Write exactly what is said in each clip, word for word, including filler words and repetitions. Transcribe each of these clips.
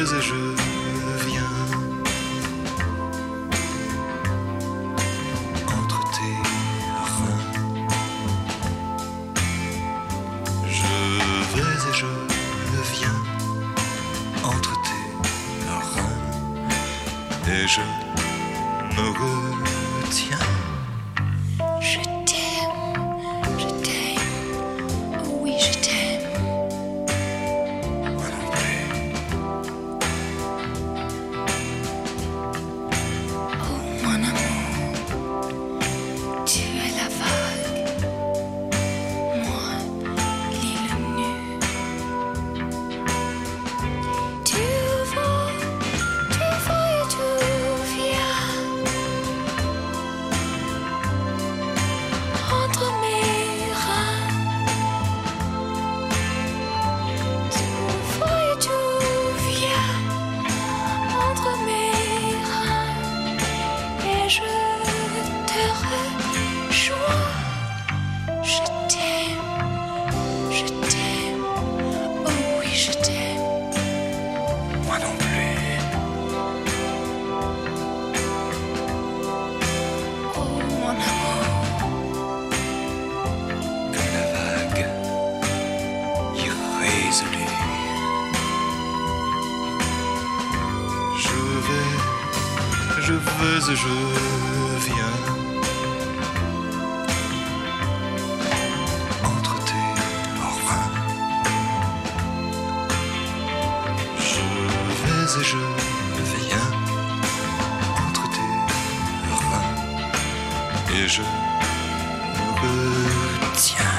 vais et je viens entre tes reins. Je vais et je viens entre tes reins et je me retiens. Je t'aime, je t'aime, oh oui je t'aime. Moi non plus. Oh mon amour, tu es la vague, moi l'île nue. Tu vas, tu vas et tu viens entre mes reins. Tu vas et tu viens entre mes reins et je te rejoins. Je t'aime, je t'aime, oh oui je t'aime. Moi non plus. Oh mon amour, Comme la vague irrésolue. Je vais, je vais et je viens entre tes reins. Je vais et je viens entre tes reins et je me retiens.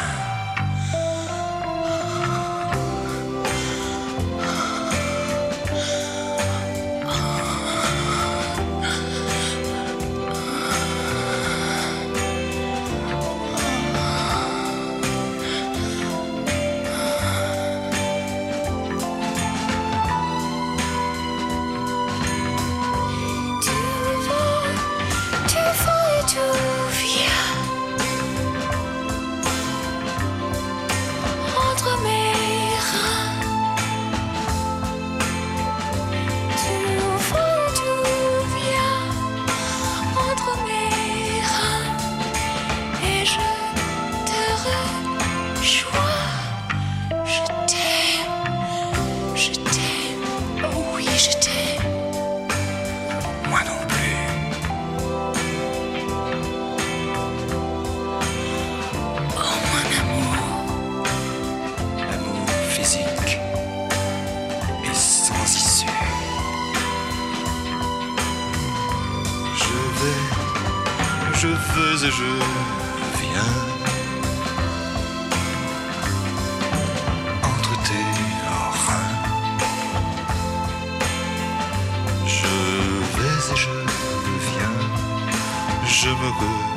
tu vas, tu vas et tu viens entre mes reins. Tu vas et tu viens entre mes reins et je te rejoins. Je t'aime, je t'aime, oh oui je t'aime. Moi non plus. Oh mon amour, L'amour physique est sans issue. Je vais, je veux et je viens entre tes reins. Je vais et je viens, je me retiens.